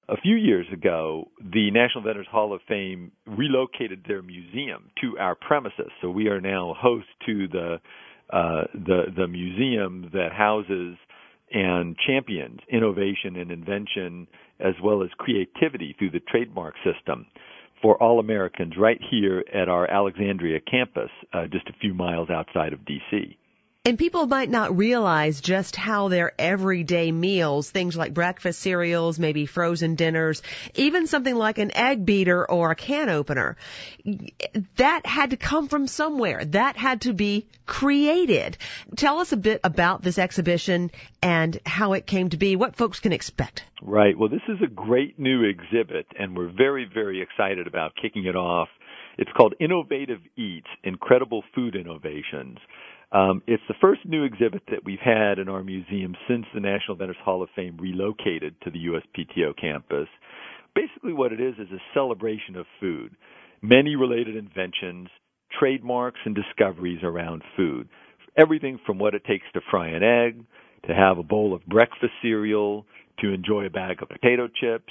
a few years ago, the National Veterans Hall of Fame relocated their museum to our premises. So we are now host to the museum that houses and champions innovation and invention as well as creativity through the trademark system for all Americans right here at our Alexandria campus, just a few miles outside of D.C. And people might not realize just how their everyday meals, things like breakfast cereals, maybe frozen dinners, even something like an egg beater or a can opener, that had to come from somewhere. That had to be created. Tell us a bit about this exhibition and how it came to be, what folks can expect. Right. Well, this is a great new exhibit, and we're very, very excited about kicking it off. It's called Innovative Eats, Incredible Food Innovations. It's the first new exhibit that we've had in our museum since the National Veterans Hall of Fame relocated to the USPTO campus. Basically what it is a celebration of food, many related inventions, trademarks, and discoveries around food. Everything from what it takes to fry an egg, to have a bowl of breakfast cereal, to enjoy a bag of potato chips,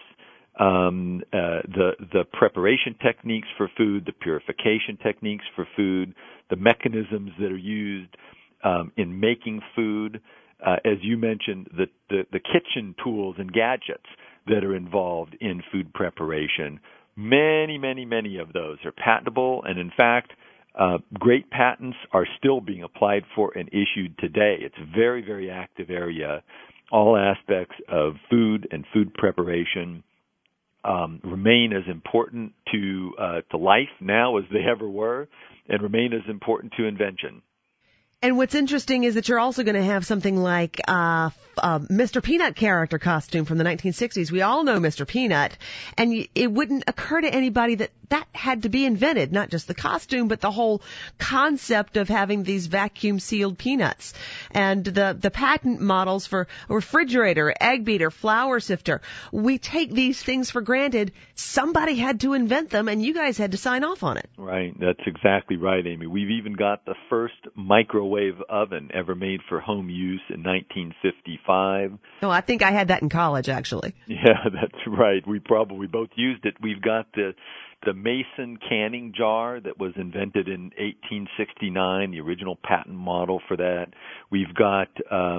the preparation techniques for food, the purification techniques for food, the mechanisms that are used in making food, as you mentioned, the kitchen tools and gadgets that are involved in food preparation. Many, many, many of those are patentable, and in fact, great patents are still being applied for and issued today. It's a very, very active area. All aspects of food and food preparation remain as important to life now as they ever were, and remain as important to invention. And what's interesting is that you're also going to have something like Mr. Peanut character costume from the 1960s. We all know Mr. Peanut, and it wouldn't occur to anybody that had to be invented, not just the costume, but the whole concept of having these vacuum-sealed peanuts. And the patent models for a refrigerator, egg beater, flour sifter. We take these things for granted. Somebody had to invent them, and you guys had to sign off on it. Right. That's exactly right, Amy. We've even got the first microwave oven ever made for home use in 1955. Oh, I think I had that in college, actually. Yeah, that's right. We probably both used it. We've got the Mason canning jar that was invented in 1869, the original patent model for that. We've got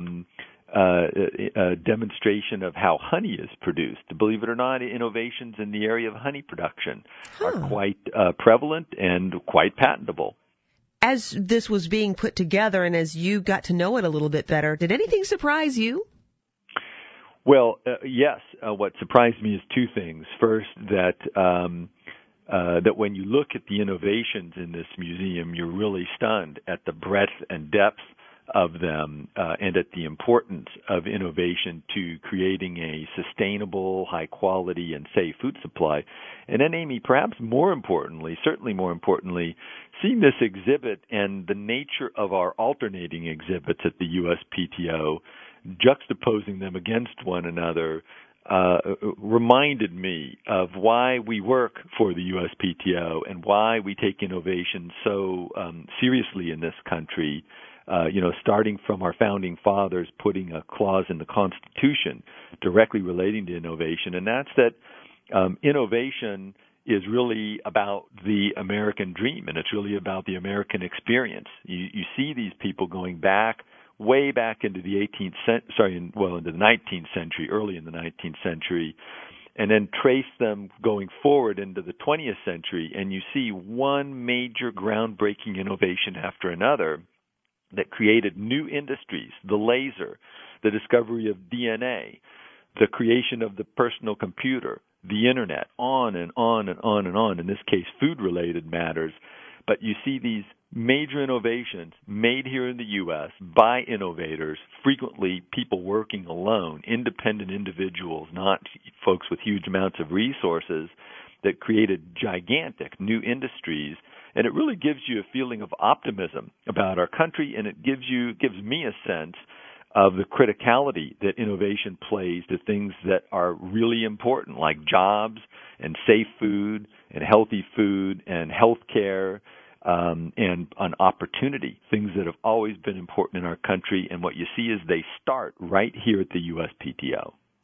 a demonstration of how honey is produced. Believe it or not, innovations in the area of honey production are quite prevalent and quite patentable. As this was being put together and as you got to know it a little bit better, did anything surprise you? Well, yes. What surprised me is two things. First, that when you look at the innovations in this museum, you're really stunned at the breadth and depth of them and at the importance of innovation to creating a sustainable, high quality, and safe food supply. And then, Amy, perhaps more importantly, certainly more importantly, seeing this exhibit and the nature of our alternating exhibits at the USPTO, juxtaposing them against one another, reminded me of why we work for the USPTO and why we take innovation so seriously in this country. Starting from our founding fathers putting a clause in the Constitution directly relating to innovation, and that's that innovation is really about the American dream, and it's really about the American experience. You see these people going back, way back into the into the 19th century, early in the 19th century, and then trace them going forward into the 20th century, and you see one major groundbreaking innovation after another that created new industries, the laser, the discovery of DNA, the creation of the personal computer, the internet, on and on and on and on, in this case food-related matters. But you see these major innovations made here in the U.S. by innovators, frequently people working alone, independent individuals, not folks with huge amounts of resources, that created gigantic new industries. And it really gives you a feeling of optimism about our country, and it gives me a sense of the criticality that innovation plays to things that are really important, like jobs and safe food and healthy food and health care and an opportunity, things that have always been important in our country. And what you see is they start right here at the USPTO.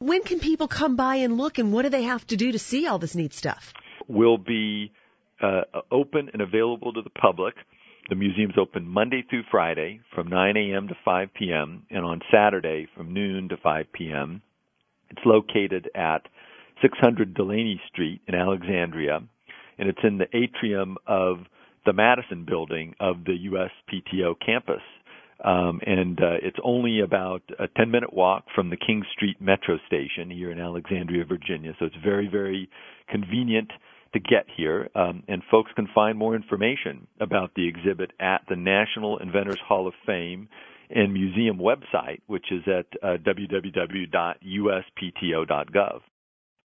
When can people come by and look, and what do they have to do to see all this neat stuff? Will be open and available to the public. The museum's open Monday through Friday from 9 a.m. to 5 p.m. and on Saturday from noon to 5 p.m. It's located at 600 Delaney Street in Alexandria, and it's in the atrium of the Madison building of the USPTO campus. It's only about a 10-minute walk from the King Street Metro Station here in Alexandria, Virginia. So it's very, very convenient to get here. And folks can find more information about the exhibit at the National Inventors Hall of Fame and Museum website, which is at www.uspto.gov.